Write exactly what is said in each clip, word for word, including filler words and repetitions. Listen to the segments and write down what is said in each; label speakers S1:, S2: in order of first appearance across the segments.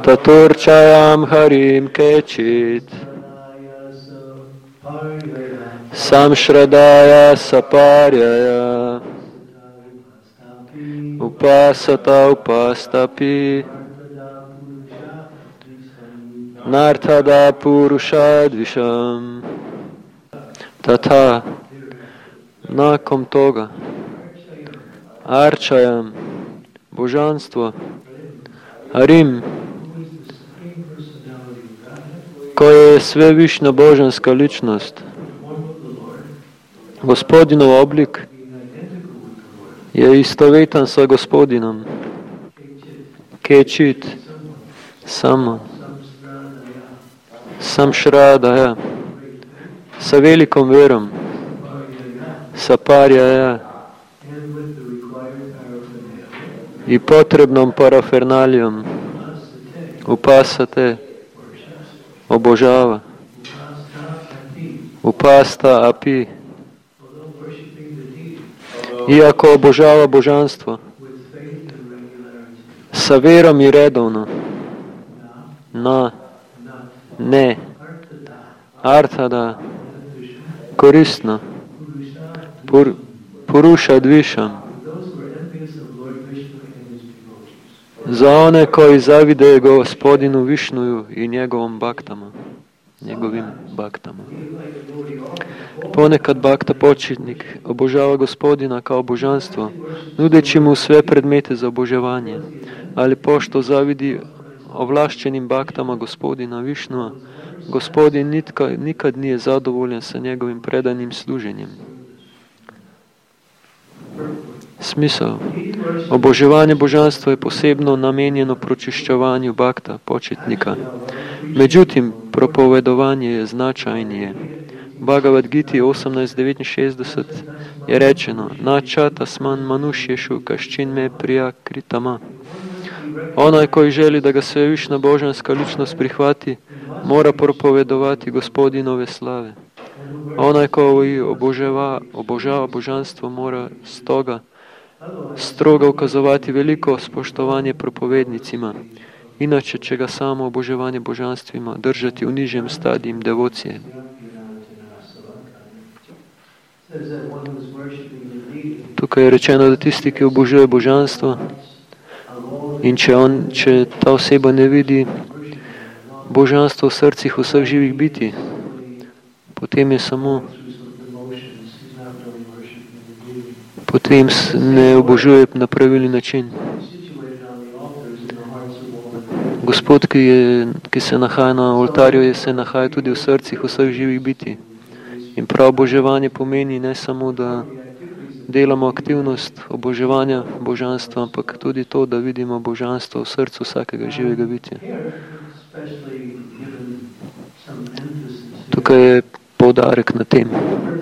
S1: Taturchayam Harim Kechit Samshradaya Saparyaya Upasata Upastapi Nartada Purushadvisham. Tata, nakon toga, Arčajam, božanstvo, Harim, ko je svevišnja božanska ličnost, Gospodinov oblik je istovetan sa Gospodinom, Kečit, samo, Samšradaja, sa velikom verom, Saparjaja i potrebnom parafernalijom, upasate, obožava, upasta api, iako obožava božanstvo, sa verom i redovno, na, ne, artada, koristno, pur, puruša dvišam, za one koji zavide Gospodinu Višnuju i njegovom baktama, njegovim baktama. Ponekad bakta početnik obožava Gospodina kao božanstvo, nudeći mu sve predmete za obožavanje, ali pošto zavidi ovlašćenim baktama Gospodina Višnua, Gospodin nitka, nikad nije zadovoljan sa njegovim predanim služenjem. Smisao. Obožavanje božanstva je posebno namenjeno pročišćavanju bakta, početnika. Međutim, propovedovanje je značajnije. Bhagavad Giti osemnaest devetinšestdeset je rečeno Načata sman manušješu kaščin me prijakritama. Onaj koji želi da ga svevišnja božanska ličnost prihvati, mora propovedovati Gospodinove slave. Onaj koji obožava, obožava božanstvo mora stoga strogo ukazovati veliko spoštovanje propovednicima. Inače će ga samo obožavanje božanstvima držati u nižem stadijem devocije. Tukaj je rečeno, da tisti, ki obožuje božanstvo, in če, on, če ta oseba ne vidi božanstvo v srcih vseh živih biti, potem je samo potem ne obožuje na pravilni način. Gospod, ki, je, ki se nahaja na oltarju, je se nahaja tudi v srcih vseh živih biti. In prav oboževanje pomeni ne samo, da delamo aktivnost oboževanja božanstva, ampak tudi to, da vidimo božanstvo v srcu vsakega živega bitja. Tukaj je poudarek na tem.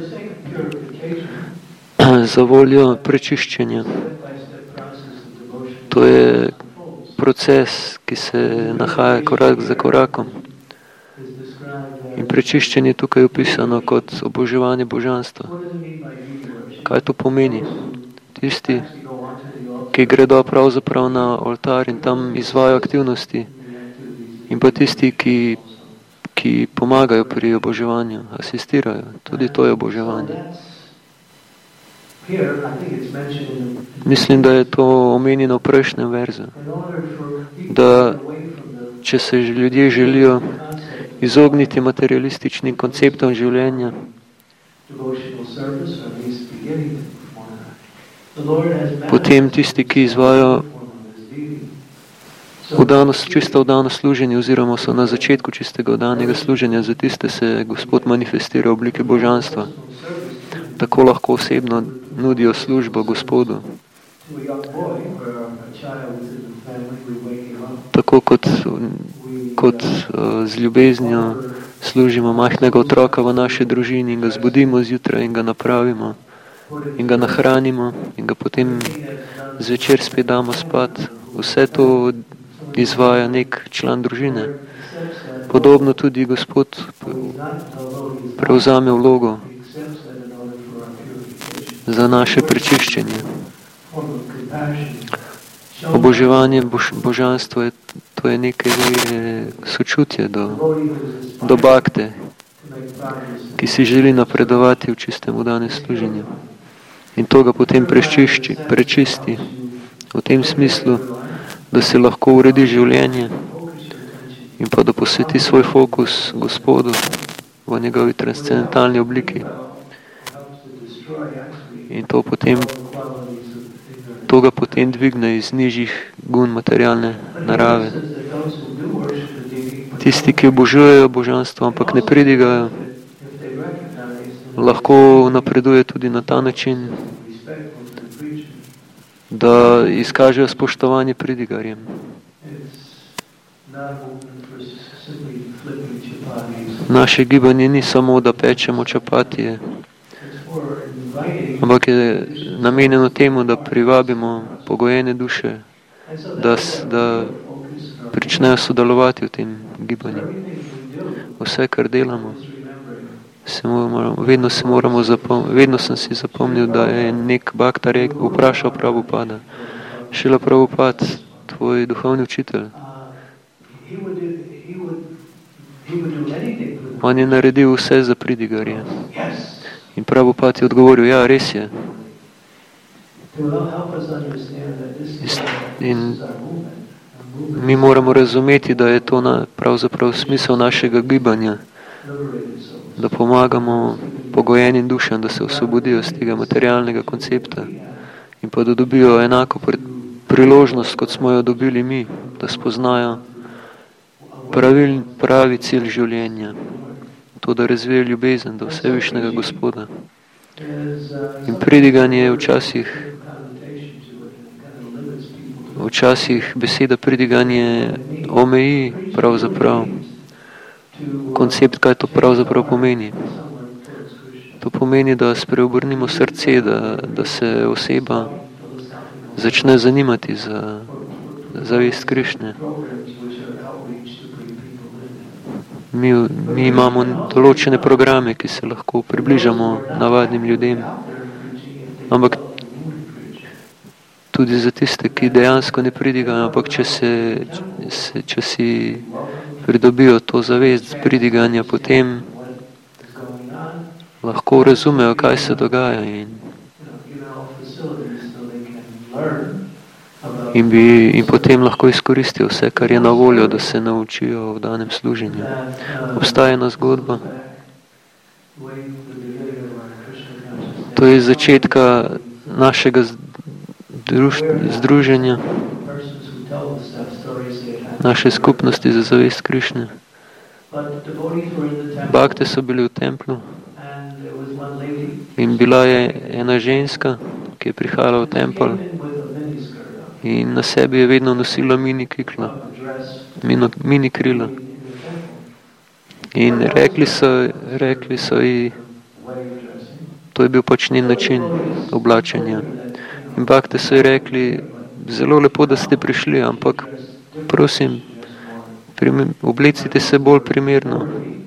S1: Za voljo prečiščenja. To je proces, ki se nahaja korak za korakom. In prečiščenje tukaj je opisano kot oboževanje božanstva. Kaj to pomeni? Tisti, ki gredo pravzaprav na oltar in tam izvajo aktivnosti, in pa tisti, ki, ki pomagajo pri oboževanju, asistirajo. Tudi to je oboževanje. Mislim, da je to omenjeno v prejšnjem verzu, da če se ljudje želijo izogniti materialističnim konceptom življenja, potem tisti, ki izvajo vdano, čisto vdano služenje oziroma so na začetku čistega vdanega služenja, za tiste se Gospod manifestira v obliki božanstva. Tako lahko osebno nudijo službo Gospodu. Tako kot, kot uh, z ljubeznijo služimo majhnega otroka v naši družini in ga zbudimo zjutraj in ga napravimo in ga nahranimo in ga potem zvečer spet damo spat. Vse to izvaja nek član družine. Podobno tudi Gospod prevzame vlogo za naše prečiščenje. Oboževanje bož, božanstva je to je nekaj sočutje do, do bakte, ki si želi napredovati v čistem vdanem služenju. In to ga potem prečišči, prečisti v tem smislu, da se lahko uredi življenje in pa da posveti svoj fokus Gospodu v njegovi transcendentalni obliki. In to potem to ga potem dvigne iz nižjih gun materialne narave. Tisti, ki obožujejo božanstvo, ampak ne pridigajo, lahko napreduje tudi na ta način, da izkažejo spoštovanje pridigarjem. Naše gibanje ni samo, da pečemo čapatije, ampak je namenjeno temu, da privabimo pogojene duše, da, da pričnejo sodelovati v tem gibanju. Vse, kar delamo, se moramo, vedno, se moramo zapom, vedno sem si zapomnil, da je nek bhakta vprašal Prabhupada, Šrila Prabhupada, tvoj duhovni učitelj. On je naredil vse za pridigarje. In Prabhupada je odgovoril, ja, res je. In mi moramo razumeti, da je to na, pravzaprav smisel našega gibanja, da pomagamo pogojenim dušam, da se osvobodijo z tega materialnega koncepta in pa da dobijo enako priložnost, kot smo jo dobili mi, da spoznajo pravi, pravi cilj življenja, to, da razvijajo ljubezen do Vsevišnjega Gospoda. In pridiganje je včasih Včasih beseda pridiganje omeji pravzaprav koncept, kaj to pravzaprav pomeni. To pomeni, da spreobrnimo srce, da, da se oseba začne zanimati za zavest Krišne. Mi, mi imamo določene programe, ki se lahko približamo navadnim ljudem, ampak tudi za tiste, ki dejansko ne pridigajo, ampak če, se, če, če si pridobijo to zavest pridiganja, potem lahko razumejo, kaj se dogaja in, in, bi, in potem lahko izkoristijo vse, kar je na voljo, da se naučijo v danem služenju. Obstaja ena zgodba. To je iz začetka našega združenja, naše skupnosti za zavest Krišne. Bhakte so bili v templu in bila je ena ženska, ki je prihajala v tempel in na sebi je vedno nosila mini kikla, mini krila. In rekli so, rekli so ji, to je bil pač njen način oblačenja. In Bhakte so ji rekli, zelo lepo, da ste prišli, ampak prosim, oblecite se bolj primerno.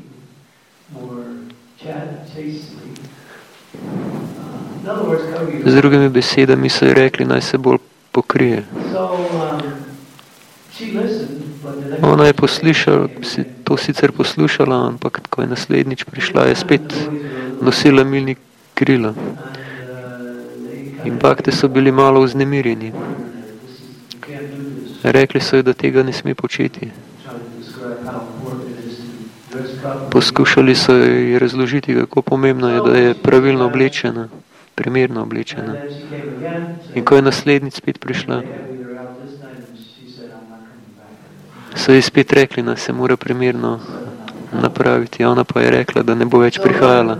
S1: Z drugimi besedami so ji rekli, naj se bolj pokrije. Ona je poslušala, to sicer poslušala, ampak ko je naslednjič prišla, je spet nosila milni krila. In Bhakte so bili malo vznemirjeni. Rekli so ji, da tega ne sme početi. Poskušali so ji razložiti, kako pomembno je, da je pravilno oblečena, primerno oblečena. In ko je naslednjič spet prišla, so ji spet rekli, da se mora primerno napraviti. Ona pa je rekla, da ne bo več prihajala.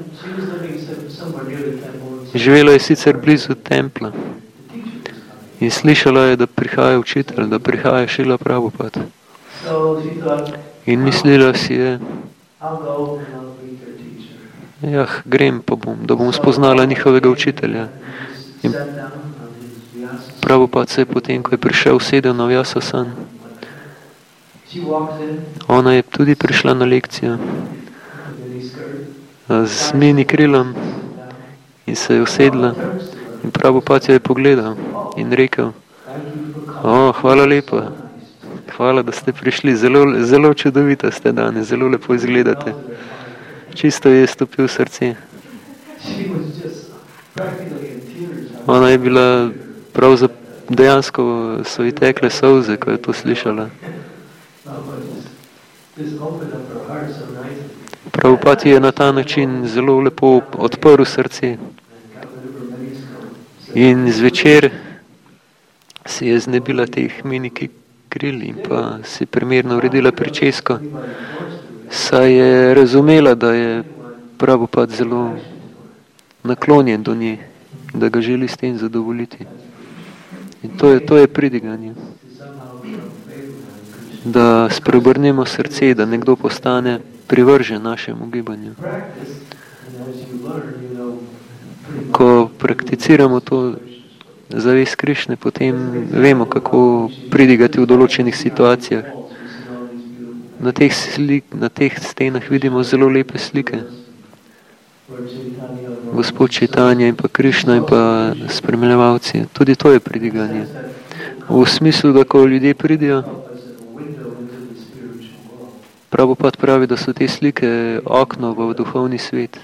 S1: Živela je sicer blizu templa in slišala je, da prihaja učitelj, da prihaja Šrila Prabhupada. In mislila si je, jah, grem pa bom, da bom spoznala njihovega učitelja. In Prabhupada se je potem, ko je prišel, sedel na Vyasasan. Ona je tudi prišla na lekcijo z mini krilom in se je usedla. In Prabhupada jo je pogledal in rekel, o, hvala lepa, Hvala, da ste prišli. Zelo, zelo čudovita ste danes, zelo lepo izgledate. Čisto je stopil srce. Ona je bila prav za, dejansko so ji tekle solze, ko je to slišala. Prabhupada je na ta način zelo lepo odprl srce. In zvečer si je znebila teh miniki kril in pa si primerno uredila pričesko, saj je razumela, da je Prabhupada zelo naklonjen do nje, da ga želi s tem zadovoljiti. In to je, to je pridiganje. Da spreobrnemo srce, da nekdo postane privržen našemu gibanju. Ko prakticiramo to zavest Krišne, potem vemo, kako pridigati v določenih situacijah. Na teh, slik, na teh stenah vidimo zelo lepe slike. Gospod Čajtanja in pa Krišna in pa spremljevalci. Tudi to je pridiganje. V smislu, da ko ljudje pridijo, Prabhupada pravi, da so te slike okno v duhovni svet.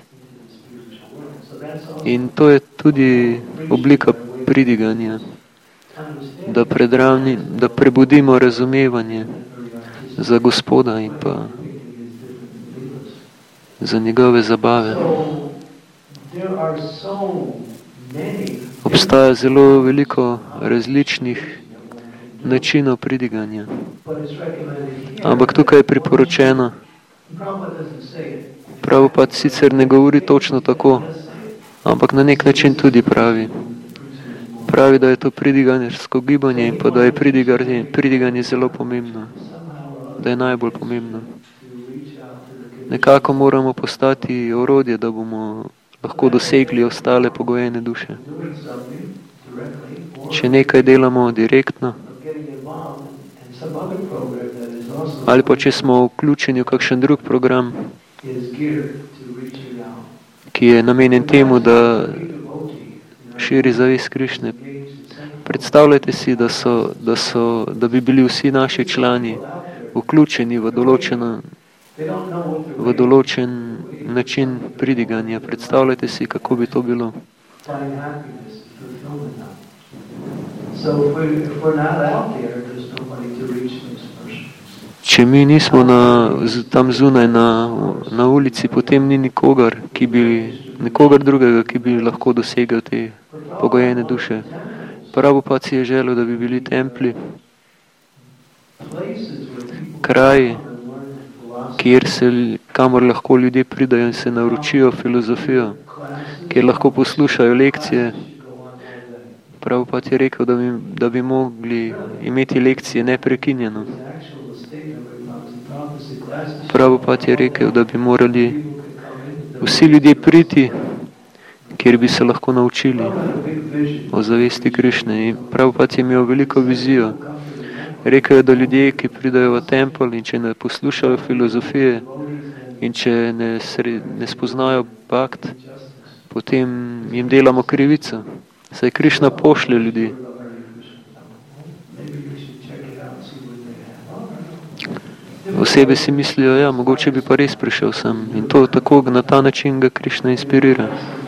S1: In to je tudi oblika pridiganja, da, predravni, da prebudimo razumevanje za Gospoda in pa za njegove zabave. Obstaja zelo veliko različnih načinov pridiganja. Ampak tukaj je priporočeno. Prabhupada sicer ne govori točno tako, ampak na nek način tudi pravi. Pravi, da je to pridiganjersko gibanje in pa da je pridiganje, pridiganje zelo pomembno. Da je najbolj pomembno. Nekako moramo postati orodje, da bomo lahko dosegli ostale pogojene duše. Če nekaj delamo direktno, ali pa če smo vključeni v kakšen drug program, ki je namenjen temu, da širi zavest Krišne. Predstavljajte si, da, so, da, so, da bi bili vsi naši člani vključeni v, določeno, v določen način pridiganja. Predstavljajte si, kako bi to bilo. Če mi nismo na, tam zunaj na, na ulici, potem ni nikogar, ki bi, nikogar drugega, ki bi lahko dosegel te pogojene duše. Prabhupada si je želel, da bi bili templji, kraji, kjer se, kamor lahko ljudje pridajo in se naučijo filozofijo, kjer lahko poslušajo lekcije. Prabhupada je rekel, da bi, da bi mogli imeti lekcije neprekinjeno. Prabhupada je rekel, da bi morali vsi ljudje priti, kjer bi se lahko naučili o zavesti Krišne. In Prabhupada je imel veliko vizijo. Rekel je, da ljudje, ki pridajo v tempel in če ne poslušajo filozofije in če ne, sred, ne spoznajo bhakt, potem jim delamo krivico. Saj Krišna pošlje ljudi. Osebe si mislijo, ja, mogoče bi pa res prišel sem. In to tako na ta način ga Krišna inspirira.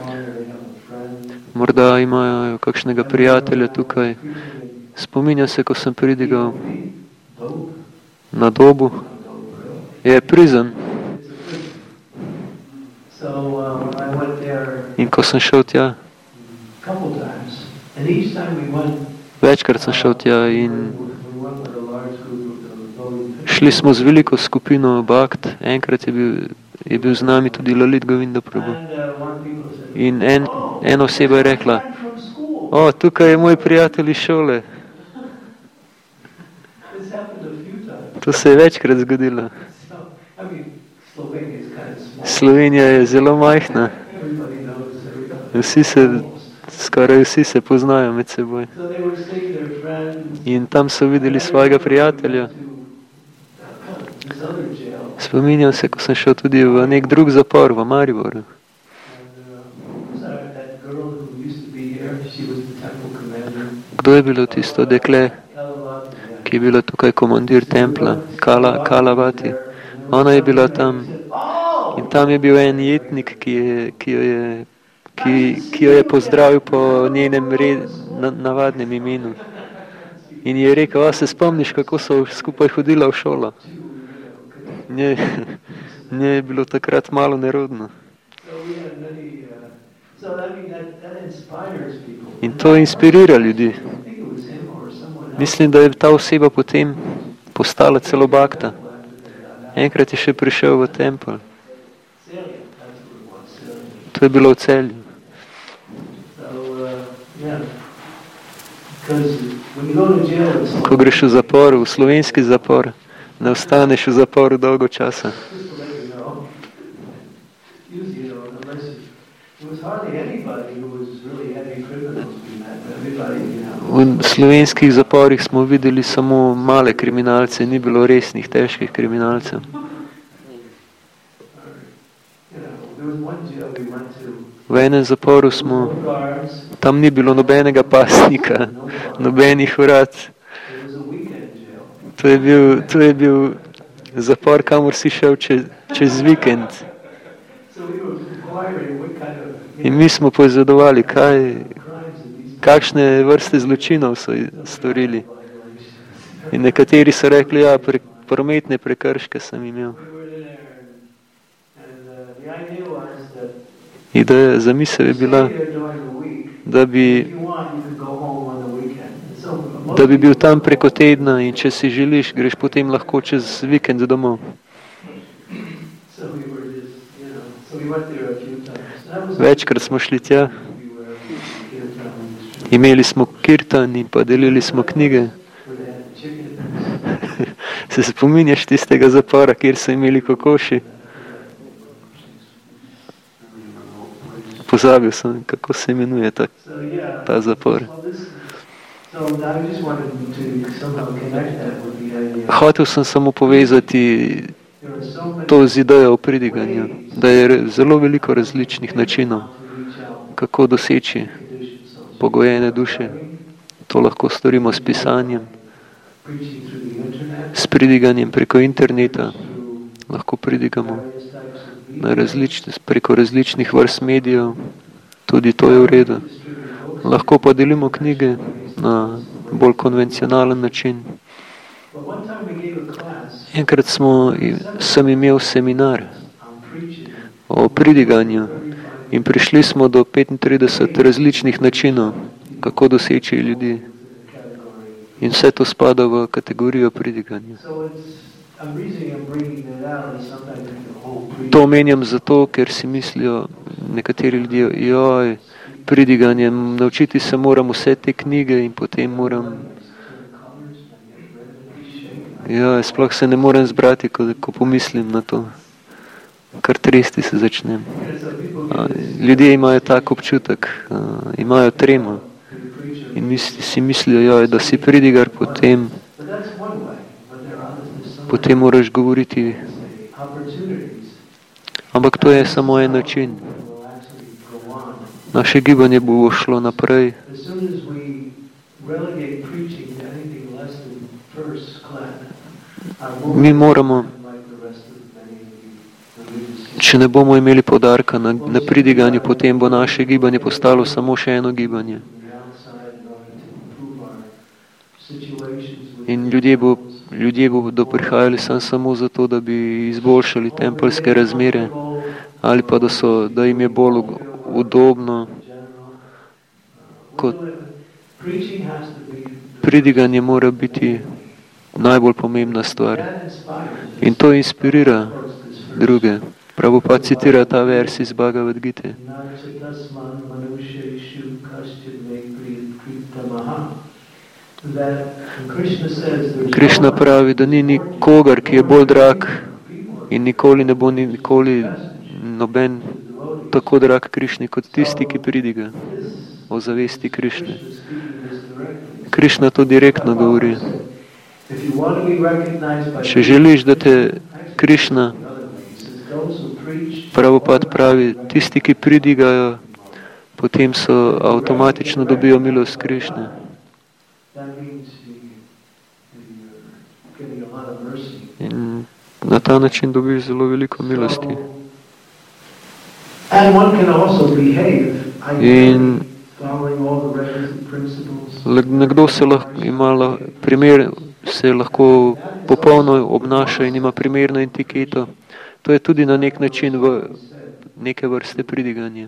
S1: Morda imajo kakšnega prijatelja tukaj. Spominjam se, ko sem pridigal na Dobu. Je prizem. In ko sem šel tja, večkrat sem šel tja in šli smo z veliko skupino bhakt. Enkrat je bil, je bil z nami tudi Lalit Govinda Prabhu. In en, ena oseba je rekla, o, tukaj je moj prijatelj iz šole. To se je večkrat zgodilo. Slovenija je zelo majhna. Vsi se, skoraj vsi se poznajo med seboj. In tam so videli svojega prijatelja. Spominjam se, ko sem šel tudi v nek drug zapor v Mariboru. Kdo je bilo tisto dekle, ki ki je bila tukaj komandir templa, Kala, Kalavati. Ona je bila tam in tam je bil en jetnik, ki, je, ki, jo, je, ki, ki jo je pozdravil po njenem red, na, navadnem imenu. In je rekel, a se spomniš, kako so skupaj hodila v šolo? Nje, nje je bilo takrat malo nerodno. In to inspirira ljudi. Mislim, da je ta oseba potem postala celo bakta. Enkrat je še prišel v tempelj. To je bilo v Celju. Ko greš v zapor, v slovenski zapor, ne ostaneš v zaporu dolgo časa. V slovenskih zaporih smo videli samo male kriminalce, ni bilo resnih, težkih kriminalcev. V enem zaporu smo, tam ni bilo nobenega pasnika, nobenih urad. To je bil, to je bil zapor, kamor si šel čez, čez vikend. In mi smo poizvedovali, kaj, kakšne vrste zločinov so storili. In nekateri so rekli, ja, pre, prometne prekrške sem imel. Ideja, zamisel je bila, da bi, da bi bil tam preko tedna in če si želiš, greš potem lahko čez vikend domov. Večkrat smo šli tja. Imeli smo kirtan in pa delili smo knjige. Se spominjaš tistega zapora, kjer so imeli kokoši? Pozabil sem, kako se imenuje ta, ta zapor. Hotel sem samo povezati to z idejo o pridiganju, da je zelo veliko različnih načinov, kako doseči pogojene duše. To lahko storimo s pisanjem, s pridiganjem preko interneta, lahko pridigamo na različne, preko različnih vrst medijev, tudi to je v redu. Lahko pa delimo knjige na bolj konvencionalen način. Enkrat smo, sem imel seminar o pridiganju in prišli smo do petintrideset različnih načinov, kako doseči ljudi. In vse to spada v kategorijo pridiganja. To omenjam zato, ker si mislijo nekateri ljudje, joj, pridiganje, naučiti se moram vse te knjige in potem moram, ja, sploh se ne morem zbrati, ko, ko pomislim na to. Kar tresti se začnem. Ljudje imajo tak občutek, imajo tremo in misli, si mislijo, joj, da si pridigar, potem, potem moraš govoriti. Ampak to je samo en način. Naše gibanje bo šlo naprej. Mi moramo, če ne bomo imeli poudarka na, na pridiganju, potem bo naše gibanje postalo samo še eno gibanje. In ljudje, bo, ljudje bodo prihajali sam samo zato, da bi izboljšali tempeljske razmere ali pa da, so, da jim je bolj udobno. Kot pridiganje mora biti najbolj pomembna stvar. In to inspirira druge. Prabhupada citira ta vers iz Bhagavad Gite. Krišna pravi, da ni nikogar, ki je bolj drag in nikoli ne bo nikoli noben tako drag Krišni kot tisti, ki pridiga o zavesti Krišne. Krišna to direktno govori. Če želiš, da te Krišna, Prabhupada pravi, tisti, ki pridigajo, potem so avtomatično dobijo milost Krišne. In na ta način dobiš zelo veliko milosti. In nekdo se lahko, ima primer, se lahko popolno obnaša in ima primerno etiketo. To je tudi na nek način v neke vrste pridiganje.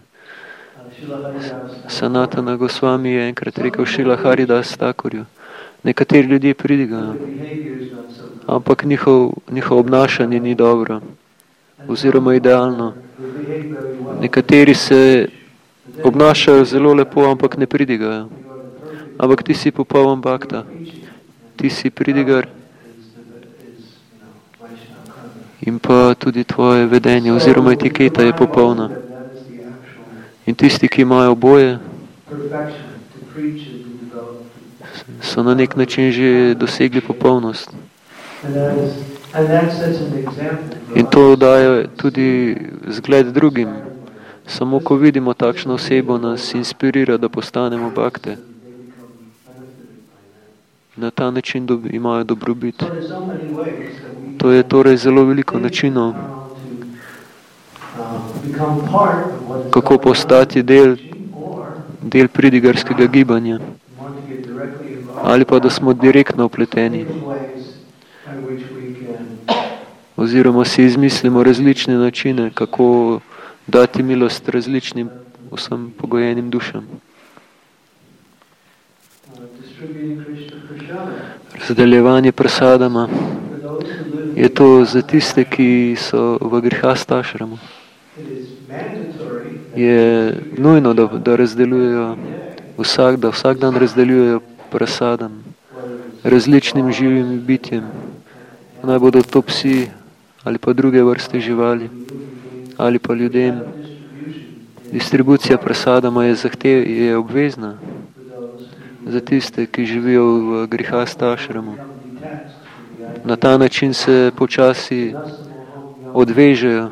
S1: Sanatana Gosvami je enkrat rekel Šrila Haridas Thakurju, nekateri ljudje pridigajo, ampak njihov, njihov obnašanje ni dobro oziroma idealno. Nekateri se obnašajo zelo lepo, ampak ne pridigajo. Ampak ti si popoln bhakta. Ti si pridigar in pa tudi tvoje vedenje oziroma etiketa je popolna. In tisti, ki imajo oboje, so na nek način že dosegli popolnost. In to daje tudi zgled drugim. Samo ko vidimo takšno osebo, nas inspirira, da postanemo bhakte. Na ta način do, imajo dobrobit. To je torej zelo veliko načinov, kako postati del, del pridigarskega gibanja. Ali pa da smo direktno vpleteni. Oziroma si izmislimo različne načine, kako dati milost različnim vsem pogojenim dušam. Razdeljevanje prasadama je to za tiste, ki so v grihastašramu. Je nujno, da, da razdeljujejo vsak, da vsak dan razdeljujejo prasadam različnim živim bitjem. Naj bodo to psi ali pa druge vrste živali ali pa ljudem. Distribucija prasadama je, zahtev, je obvezna za tiste, ki živijo v grihastašramu. Na ta način se počasi odvežejo,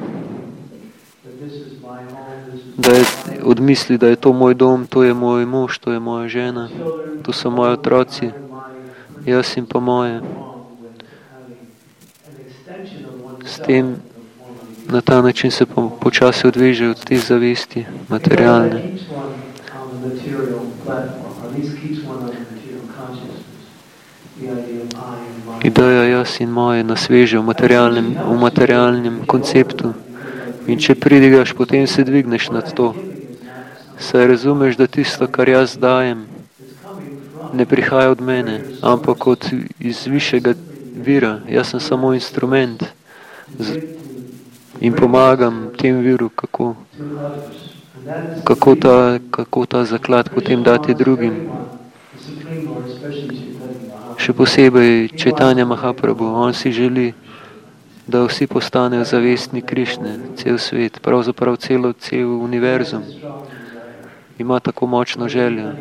S1: da je odmisli, da je to moj dom, to je moj mož, to je moja žena, to so moji otroci, jaz in pa moje. S tem, na ta način se po, počasi odvežejo od te zavesti materialne. Ideja jaz in moje nas veže v materialnem, v materialnem konceptu. In če pridigaš, potem se dvigneš nad to. Saj razumeš, da tisto, kar jaz dajem, ne prihaja od mene, ampak od iz višjega vira. Jaz sem samo instrument in pomagam tem viru, kako, kako, ta, kako ta zaklad potem dati drugim. Še posebej Chaitanya Mahaprabhu, on si želi, da vsi postanejo zavestni Krišne, cel svet, pravzaprav celo, cel univerzum. Ima tako močno željo.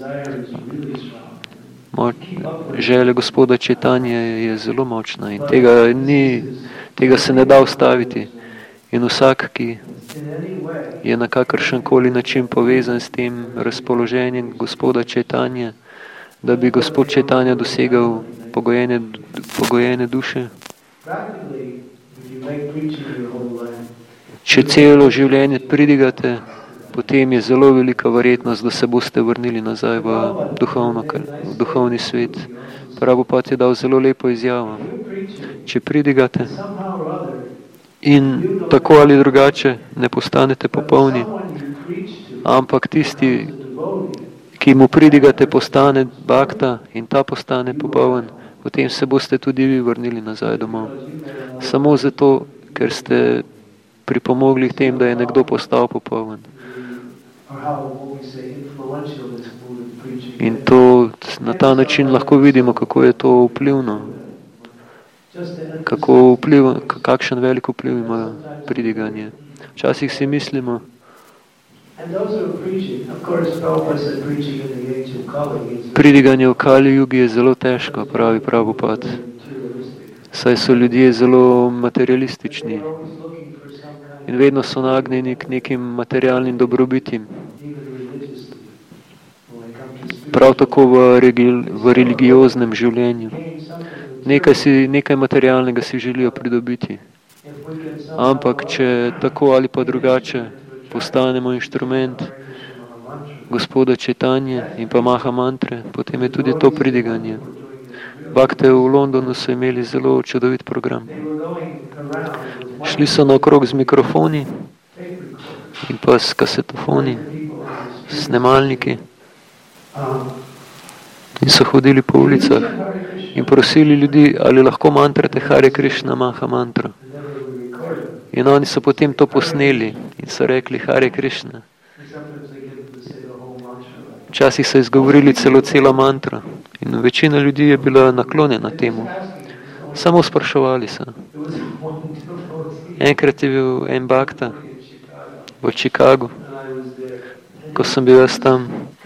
S1: Moč, želja gospoda Chaitanje je zelo močna in tega, ni, tega se ne da ustaviti. In vsak, ki je na kakršenkoli način povezan s tem razpoloženjem gospoda Chaitanje, da bi gospod Chaitanja dosegal pogojene, pogojene duše. Če celo življenje pridigate, potem je zelo velika verjetnost, da se boste vrnili nazaj v, duhovno, v duhovni svet. Prabhupada je dal zelo lepo izjavo. Če pridigate in tako ali drugače ne postanete popolni, ampak tisti, ki mu pridigate, postane bhakta in ta postane popoln, potem se boste tudi vi vrnili nazaj domov. Samo zato, ker ste pripomogli k tem, da je nekdo postal popoln. In to na ta način lahko vidimo, kako je to vplivno. Kako vpliv, kakšen velik vpliv ima pridiganje. Včasih si mislimo, pridiganje v Kali Jugi je zelo težko, pravi Prabhupada. Saj so ljudje zelo materialistični in vedno so nagnjeni k nekim materialnim dobrobitim. Prav tako v, regi, v religioznem življenju. nekaj, si, nekaj materialnega si želijo pridobiti. Ampak, če tako ali pa drugače postanemo inštrument Gospoda Čaitanje in pa Maha Mantre, potem je tudi to pridiganje. Bhakte v Londonu so imeli zelo čudovit program. Šli so naokrog z mikrofoni in pa s kasetofoni, s snemalniki in so hodili po ulicah in prosili ljudi, ali lahko mantrate Hare Krishna Maha Mantra. In oni so potem to posneli in so rekli Hare Krishna. Včasih so izgovorili celo cela mantra in večina ljudi je bila naklonjena temu. Samo spraševali so. Enkrat je bil en bhakta v Chicagu, ko sem bil jaz tam.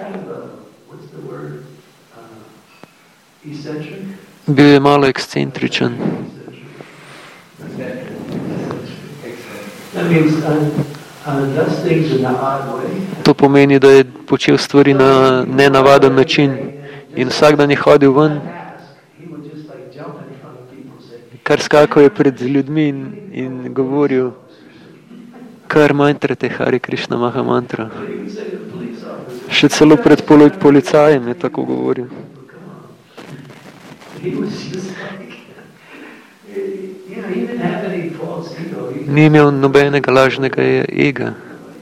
S1: Bil je malo ekscentričen. To pomeni, da je počel stvari na nenavaden način in vsak dan je hodil ven, kar skakal je pred ljudmi in, in govoril, kar mantrate Hare Krishna Maha Mantra. Še celo pred policajem je tako govoril. Ni imel nobenega lažnega ega.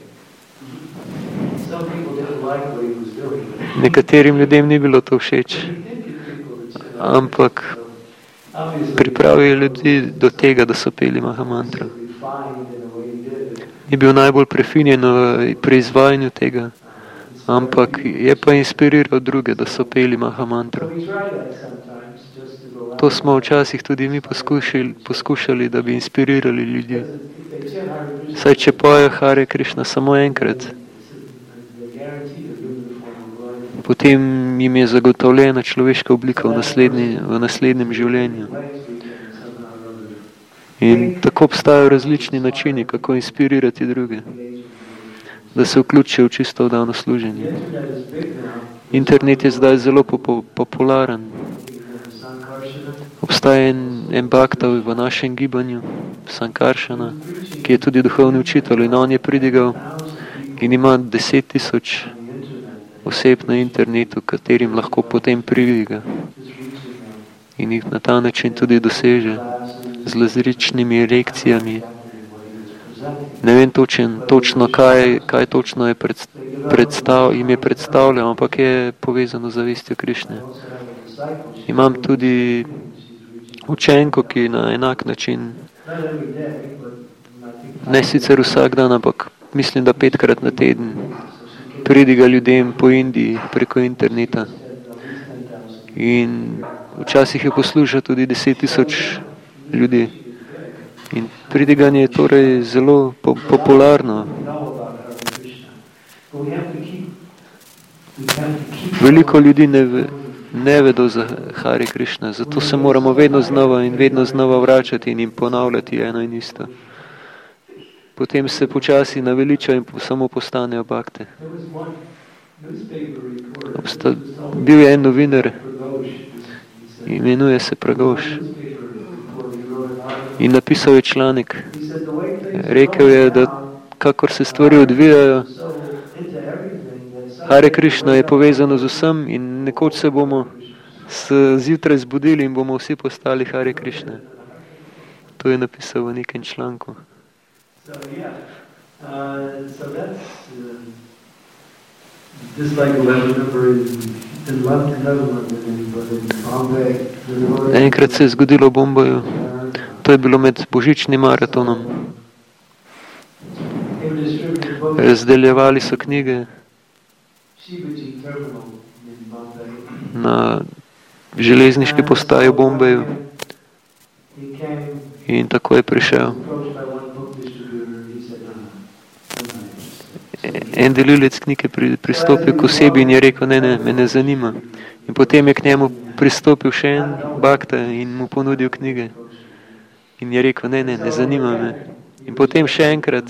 S1: Nekaterim ljudem ni bilo to všeč, ampak pripravil ljudi do tega, da so peli Maha Mantra. Ni bil najbolj prefinjen pri izvajanju tega, ampak je pa inspiriral druge, da so peli Maha Mantra. To smo včasih tudi mi poskušali, poskušali, da bi inspirirali ljudi. Saj če pojejo Hare Krishna samo enkrat, potem jim je zagotovljena človeška oblika v, naslednji, v naslednjem življenju. In tako obstajajo različni načini, kako inspirirati druge, da se vključijo v čisto vdano služenje. Internet je zdaj zelo popularen. Obstaja en, en bhakta v našem gibanju, Sankaršana, ki je tudi duhovni učitelj in on je pridigal in ima deset tisoč oseb na internetu, katerim lahko potem pridiga in jih na ta način tudi doseže z različnimi lekcijami. Ne vem točen, točno, kaj, kaj točno je predstav, jim je predstavljal, ampak je povezano z zavestjo Krišne. Imam tudi učenko, ki na enak način, ne sicer vsak dan, ampak mislim, da petkrat na teden pridiga ljudem po Indiji preko interneta. In včasih je posluša tudi deset tisoč ljudi. In pridiganje je torej zelo po popularno. Veliko ljudi ne ve, ne vedo za Hare Krishna, zato se moramo vedno znova in vedno znova vračati in jim ponavljati eno in isto. Potem se počasi naveliča in samo postanejo bhakte. Obsta, bil je en novinar, imenuje se Pragoš, in napisal je članek. Rekel je, da kakor se stvari odvijajo, Hare Krishna je povezano z vsem in nekoč se bomo zjutraj zbudili in bomo vsi postali Hare Krishna. To je napisal v nekem članku.
S2: So yeah, uh, so that's uh, just like I remember in, in London, Netherlands, in Bombay.
S1: Enkrat se je zgodilo v Bombaju. To je bilo med božičnim maratonom. Razdeljevali so knjige na železniški postaji v Bombaju in tako je prišel. En delilec knjige pri, pristopil k osebi in je rekel, ne, ne, me ne zanima. In potem je k njemu pristopil še en bhakta in mu ponudil knjige. In je rekel, ne, ne, ne zanima me. In potem še enkrat.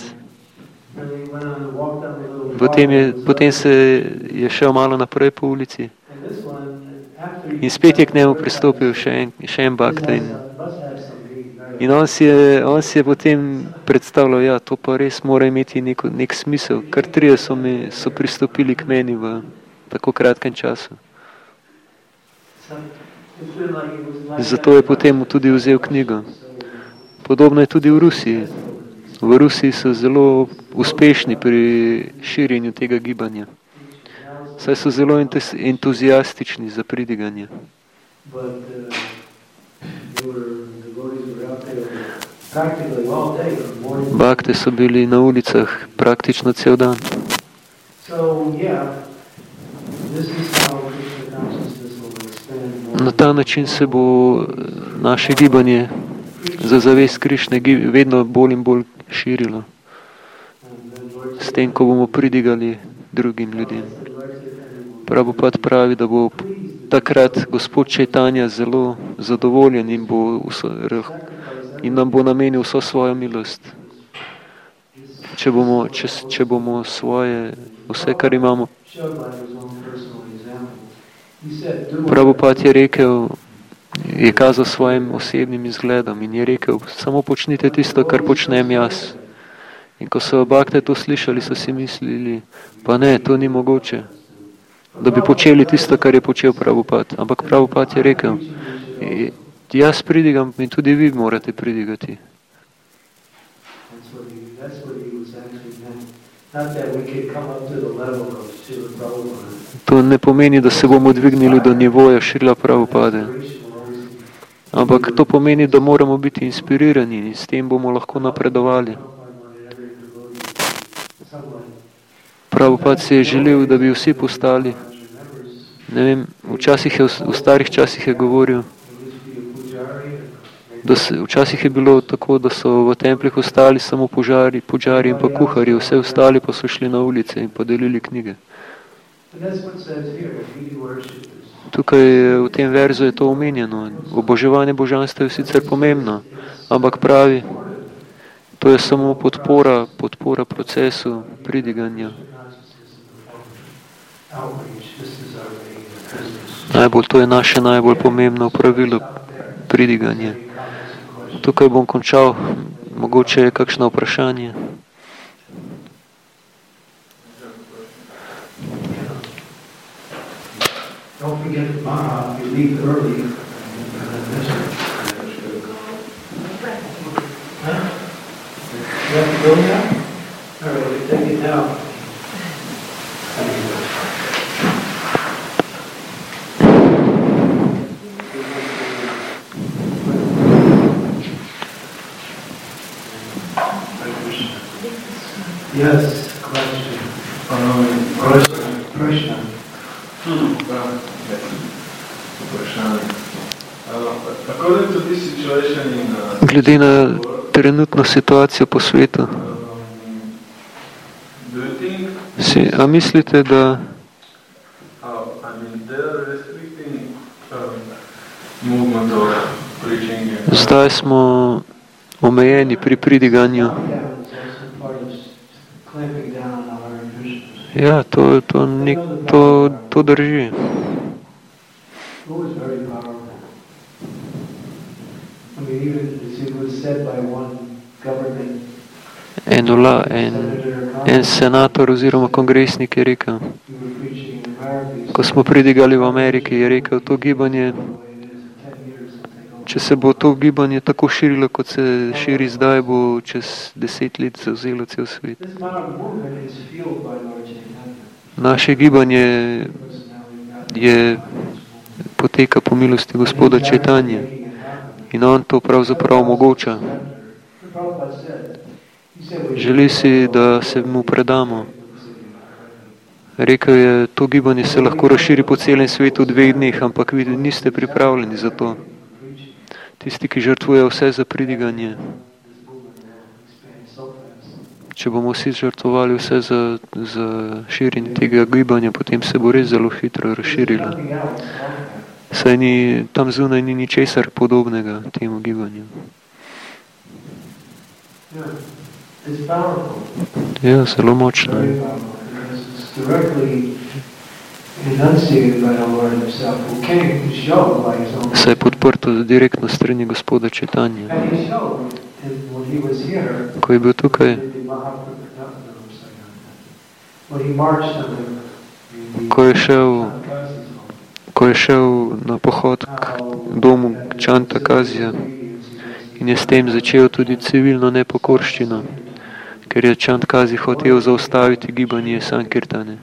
S1: Potem, je, potem se je šel malo naprej po ulici. In spet je k njemu pristopil še en, še en bakta. In, in on, si je, on si je potem predstavljal, ja, to pa res mora imeti neko, nek smisel. Kar trije so, mi, so pristopili k meni v tako kratkem času. Zato je potem tudi vzel knjigo. Podobno je tudi v Rusiji. V Rusiji so zelo uspešni pri širjenju tega gibanja. Saj so zelo entuzijastični za pridiganje. Bakte so bili na ulicah praktično cel dan. Na ta način se bo naše gibanje za zavest Krišne vedno bolj in bolj širilo. S tem, ko bomo pridigali drugim ljudem. Prabhupada pravi, da bo takrat gospod Čajtanja zelo zadovoljen in, bo vso, in nam bo namenil vso svojo milost. Če bomo, če, če bomo svoje, vse, kar imamo. Prabhupada je rekel, je kazal svojim osebnim izgledom in je rekel, samo počnite tisto, kar počnem jaz. In ko so bakte to slišali, so si mislili, pa ne, to ni mogoče, da bi počeli tisto, kar je počel Prabhupada. Ampak Prabhupada je rekel, jaz pridigam in tudi vi morate pridigati. To ne pomeni, da se bomo dvignili do nivoja Šrila Prabhupade. Ampak to pomeni, da moramo biti inspirirani in s tem bomo lahko napredovali. Prabhupada si je želel, da bi vsi postali. Ne vem, včasih je, v starih časih je govoril, da se, včasih je bilo tako, da so v templih ostali samo požari, požari in pa kuharji, vse ostali pa so šli na ulice in pa delili knjige. Tukaj v tem verzu je to omenjeno. Oboževanje božanstva je sicer pomembno, ampak pravi, to je samo podpora, podpora procesu pridiganja. Najbolj, to je naše najbolj pomembno pravilo, pridiganje. Tukaj bom končal, mogoče je kakšno vprašanje.
S2: Don't forget tomorrow, you leave early. Huh? You have to go now? All right, we'll take it now. Yes, question. Um, question. Krishna. Hmm.
S1: Glede na trenutno situacijo po svetu, si, a mislite, da zdaj smo omejeni pri pridiganju? Ja, to, to, nek, to, to drži. En, ola, en, en senator oziroma kongresnik je rekel, ko smo pridigali v Ameriki, je rekel, to gibanje, če se bo to gibanje tako širilo, kot se širi zdaj, bo čez deset let zavzelo cel svet. Naše gibanje je poteka po milosti gospoda Čajtanje in on to pravzaprav omogoča. Želi si, da se mu predamo. Rekel je, to gibanje se lahko razširi po celem svetu v dveh dneh, ampak vi niste pripravljeni za to. Tisti, ki žrtvujejo vse za pridiganje. Če bomo vsi žrtvovali vse za, za širjenje tega gibanja, potem se bo res zelo hitro razširilo. Saj ni, tam zunaj ni ničesar podobnega temu gibanju. Ja, zelo močno. Se je podprto direktno strani Gospoda Čaitanje. Ko je bil tukaj, ko je šel, ko je šel na pohod k domu Čanta Kazija in je s tem začel tudi civilno nepokorščino, ker je Čant Kazi hotel zaustaviti gibanje Sankirtane.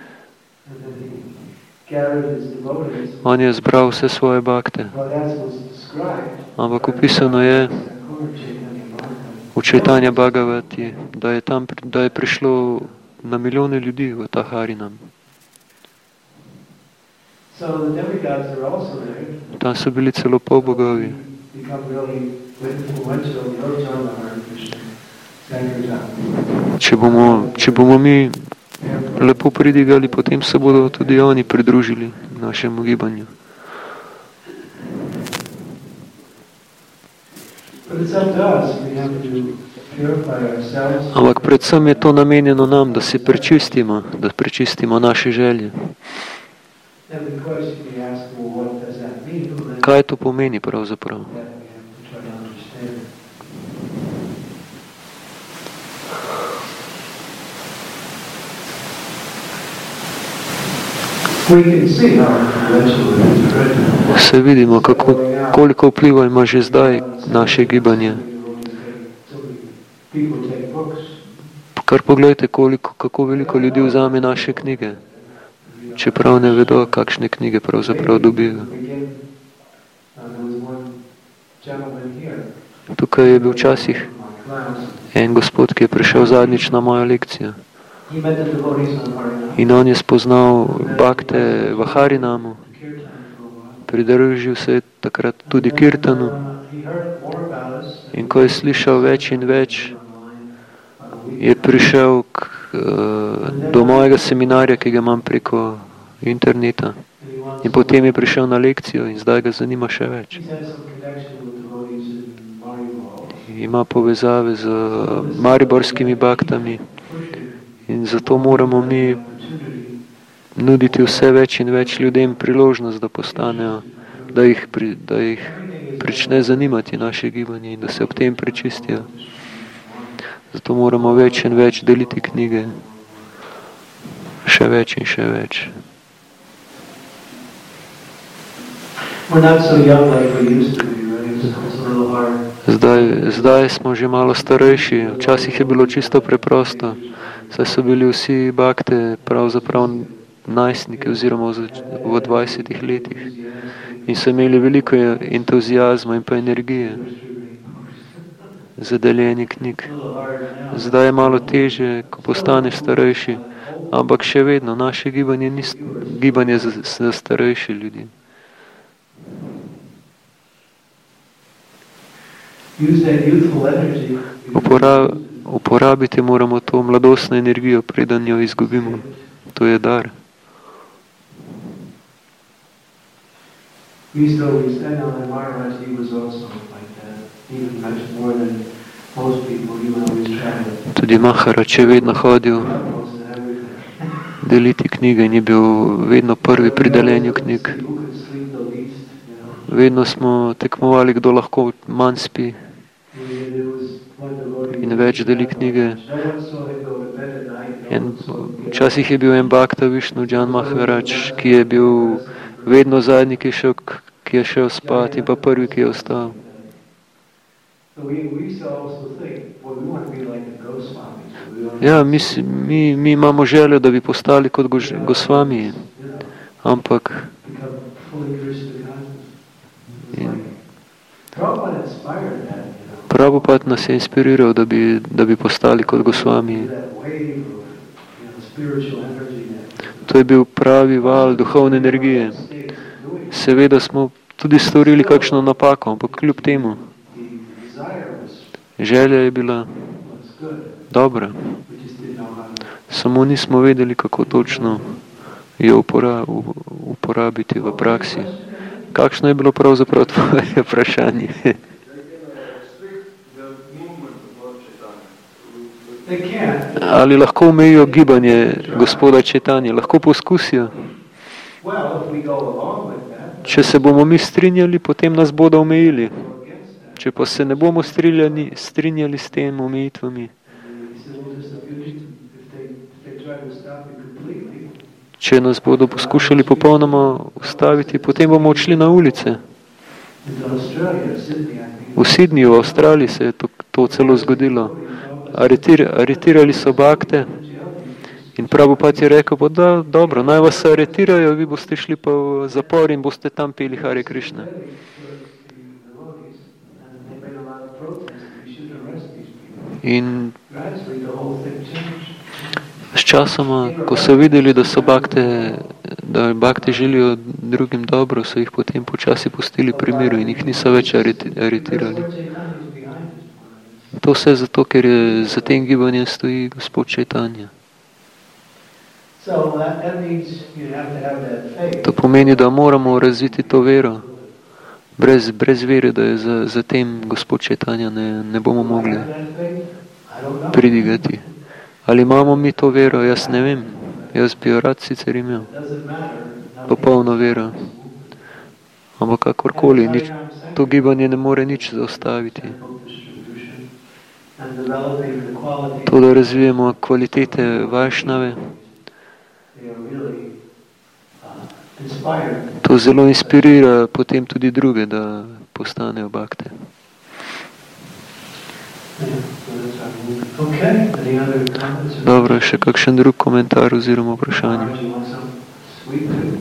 S1: On je zbral vse svoje bakte, ampak opisano je v Čaitanja Bhagavati, da je tam da je prišlo na milijone ljudi v ta Harinam. Tam so bili celo polbogovi. Če bomo, če bomo mi lepo pridigali, potem se bodo tudi oni pridružili našemu gibanju. Ampak predvsem je to namenjeno nam, da se prečistimo, da prečistimo naše želje. Kaj to pomeni pravzaprav? Se vidimo, kako, koliko vpliva ima že zdaj naše gibanje. Kar pogledajte, koliko, kako veliko ljudi vzame naše knjige, čeprav ne vedo, kakšne knjige pravzaprav dobijo. Tukaj je bil včasih en gospod, ki je prišel zadnjič na mojo lekcijo. In on je spoznal bakte v Harinamu, pridružil se je takrat tudi Kirtanu. In ko je slišal več in več, je prišel k, do mojega seminarja, ki ga imam preko interneta. In potem je prišel na lekcijo in zdaj ga zanima še več. Ima povezave z mariborskimi baktami. In zato moramo mi nuditi vse več in več ljudem priložnost, da postanejo, da jih, pri, da jih prične zanimati naše gibanje in da se ob tem prečistijo. Zato moramo več in več deliti knjige. Še več in še več. Zdaj, zdaj smo že malo starejši. Včasih je bilo čisto preprosto. Saj so bili vsi bakte pravzaprav najstniki oziroma v dvajsetih letih in so imeli veliko entuzijazma in pa energije za deljenje knjig. Zdaj je malo teže, ko postaneš starejši, ampak še vedno naše gibanje ni gibanje za, za starejše ljudi. Uporab, uporabiti moramo to mladostno energijo, preden jo izgubimo. To je dar. Tudi Maharač je vedno hodil deliti knjige in je bil vedno prvi pri deljenju knjig. Vedno smo tekmovali, kdo lahko manj spi in več deli knjige. In včasih je bil en Bhakta Višnudžan Maharač, ki je bil vedno zadnji, ki je šel, ki je šel spat in pa prvi, ki je ostal. Ja, mi, mi, mi imamo željo, da bi postali kot Gosvami, ampak Prabhupada nas je inspiriral, da bi, da bi postali kot Gosvami. To je bil pravi val duhovne energije. Seveda smo tudi storili kakšno napako, ampak kljub temu želja je bila dobra. Samo nismo vedeli, kako točno jo uporabiti v praksi. Kakšno je bilo pravzaprav tvoje vprašanje? Ali lahko omejijo gibanje Gospoda Čaitanje? Lahko poskusijo.
S2: Well, if we go along with that,
S1: Če se bomo mi strinjali, potem nas bodo omejili.
S2: go against that.
S1: Če pa se ne bomo strinjali, strinjali s tem omejitvami,
S2: And the civil distribution, if they, if they try to stop it completely,
S1: če nas bodo poskušali popolnoma ustaviti, potem bomo odšli na ulice.
S2: into Australia, Sydney, I think.
S1: V Sydneyju, v Avstraliji se je to, to celo zgodilo. Aretir, aretirali so bakte in Prabhupada je rekel, pa da, dobro, naj vas aretirajo, vi boste šli pa v zapor in boste tam peli Hare Krishna.
S2: And they made a lot of protests that we should arrest these people.
S1: In
S2: Gradually, the whole thing changed.
S1: s časoma, ko so videli, da so bakte, da bakte želijo drugim dobro, so jih potem počasi pustili pri miru in jih niso več areti, aretirali. To vse zato, ker je za tem gibanjem stoji Gospod Čajtanja.
S2: So that, that means you have to have that faith.
S1: To pomeni, da moramo razviti to vero. Brez, brez vere, da je za, za tem Gospod Čajtanja ne, ne bomo mogli
S2: Have that faith? I don't know.
S1: pridigati. Ali imamo mi to vero? Jaz ne vem. Jaz bi jo rad sicer imel.
S2: Doesn't matter.
S1: Popolno vero. Ampak kakorkoli, nič, to gibanje ne more nič zaustaviti.
S2: And developing the quality,
S1: To, da razvijemo kvalitete Vajšnave,
S2: they are really uh, inspired.
S1: to zelo inspirira potem tudi druge, da postanejo bakte.
S2: Yeah, so that's our movement. Okay, any other comments? or-
S1: Dobro, še kakšen drug komentar oziroma vprašanje?
S2: Marge, you want some sweet too?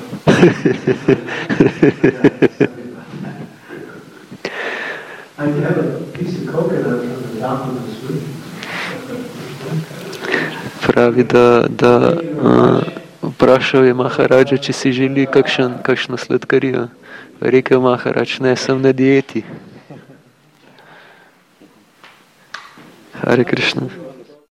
S2: I have a piece of coconut from the top of the sweet.
S1: Pravi, da, da uh, vprašal je Maharadža, če si želi kakšen, kakšno sladkarijo. Rekel Maharadž, ne, sem na dieti. Hare Krishna.